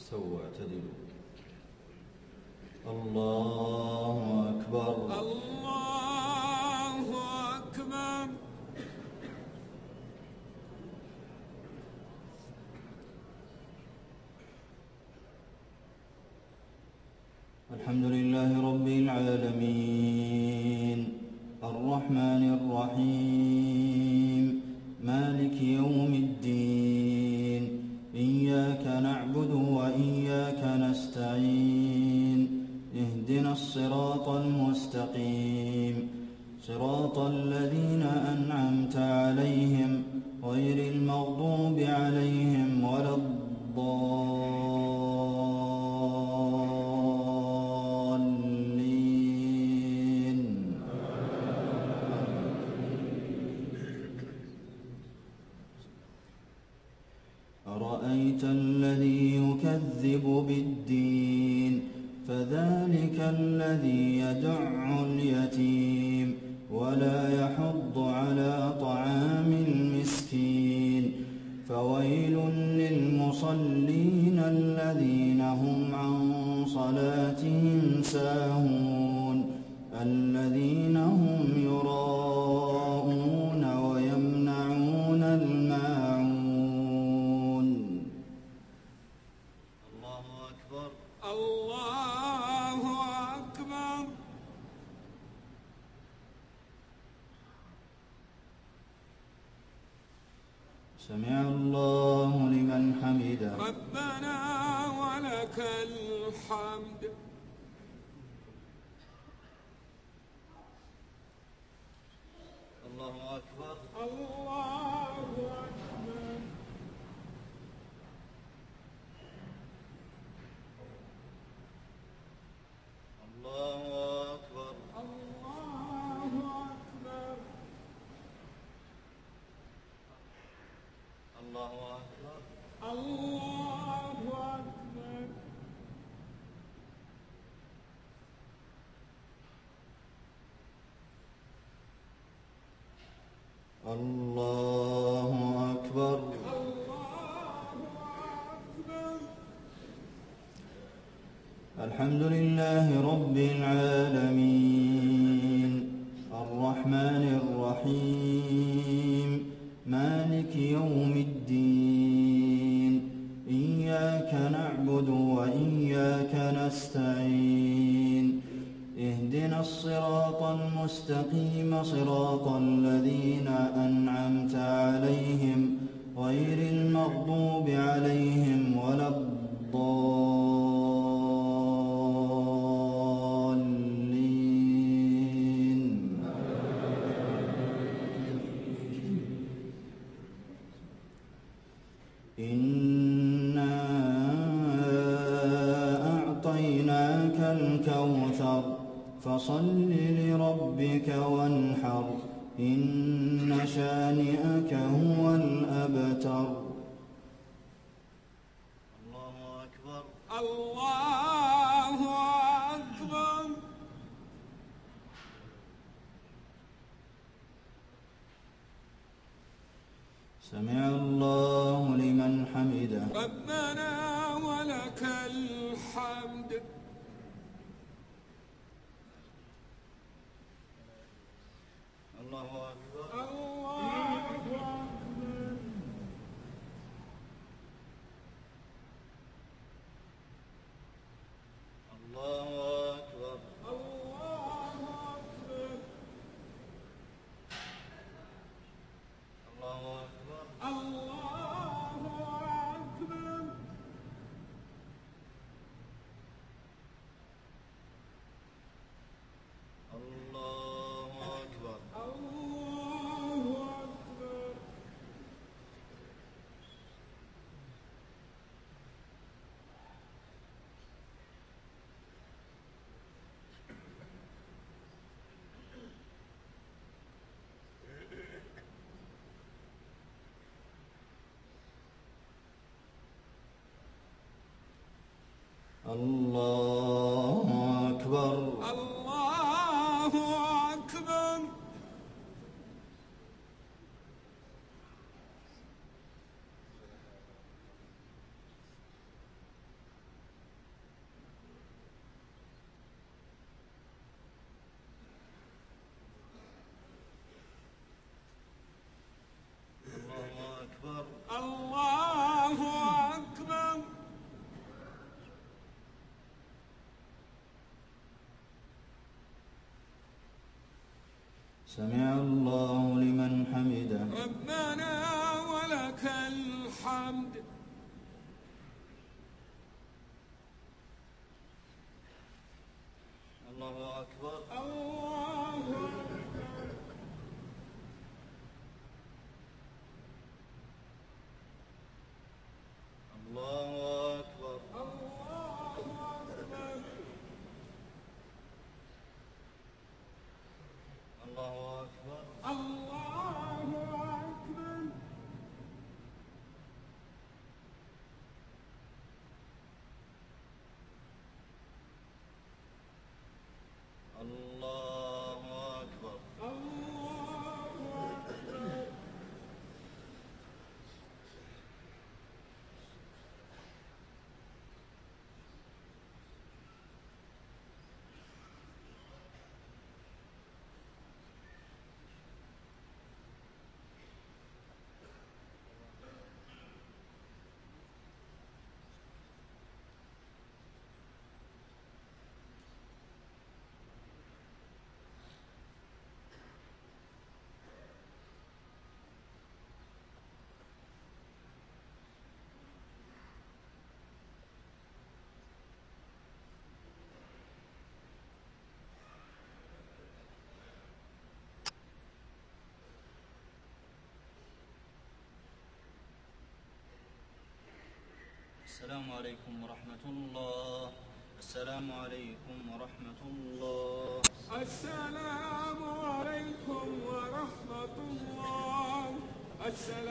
استووا اعتدلوا. الله أكبر. الله أكبر. الحمد لله رب العالمين الرحمن الرحيم مالك يوم الدين إياك نعبد وإياك نستعين اهدنا الصراط المستقيم صراط الذين أنعمت عليهم غير المغضوب عليهم ولا الضالين. أرأيت الذي يكذب بالدين فذلك الذي يدع اليتيم ولا يحض على طعام المسكين فويل للمصلين الذين هم عن صلاتهم ساهون الذين هم يراءون ويمنعون الماعون. الله أكبر. الله أكبر. سمع الله لمن حمده. ربنا ولك الحمد. الله أكبر. الله أكبر. الله أكبر. الله أكبر. الله أكبر. الله أكبر. الله أكبر. الله أكبر. الحمد لله رب العالمين الرحمن الرحيم مالك يوم الدين إياك نعبد وإياك نستعين اهدنا الصراط المستقيم صراط الذين أنعمت عليهم غير المغضوب عليهم ولا الضالين. إنا أعطيناك الكوثر فصل لربك وانحر إن شانئك هو الأبتر. الله أكبر. الله أكبر. سمع الله لمن حمده. ربنا ولك الحمد. الله أكبر. الله أكبر. الله أكبر. الله أكبر. الله أكبر. الله أكبر. الله أكبر. الله أكبر. الله أكبر. الله أكبر. سمع الله لمن حمده. ربنا ولك الحمد. الله أكبر. الله أكبر. الله أكبر. الله أكبر. الله أكبر. الله أكبر. الله أكبر. الله أكبر. السلام عليكم ورحمة الله. السلام عليكم ورحمة الله. السلام عليكم ورحمة الله. السلام